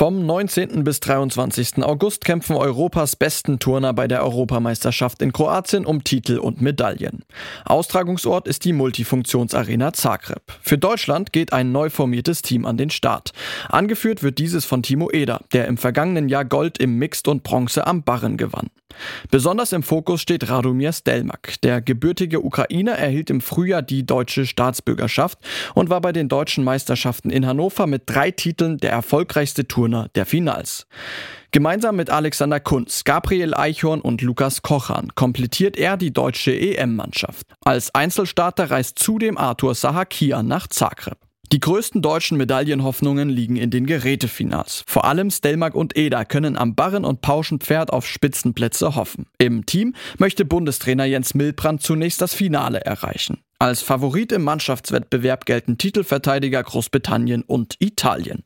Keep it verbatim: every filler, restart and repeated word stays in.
Vom neunzehnten bis dreiundzwanzigsten August kämpfen Europas besten Turner bei der Europameisterschaft in Kroatien um Titel und Medaillen. Austragungsort ist die Multifunktionsarena Zagreb. Für Deutschland geht ein neu formiertes Team an den Start. Angeführt wird dieses von Timo Eder, der im vergangenen Jahr Gold im Mixed und Bronze am Barren gewann. Besonders im Fokus steht Radomir Stelmák. Der gebürtige Ukrainer erhielt im Frühjahr die deutsche Staatsbürgerschaft und war bei den deutschen Meisterschaften in Hannover mit drei Titeln der erfolgreichste Turner der Finals. Gemeinsam mit Alexander Kunz, Gabriel Eichhorn und Lukas Kochan komplettiert er die deutsche E M-Mannschaft. Als Einzelstarter reist zudem Arthur Sahakian nach Zagreb. Die größten deutschen Medaillenhoffnungen liegen in den Gerätefinals. Vor allem Stelmák und Eder können am Barren- und Pauschenpferd auf Spitzenplätze hoffen. Im Team möchte Bundestrainer Jens Milbrand zunächst das Finale erreichen. Als Favorit im Mannschaftswettbewerb gelten Titelverteidiger Großbritannien und Italien.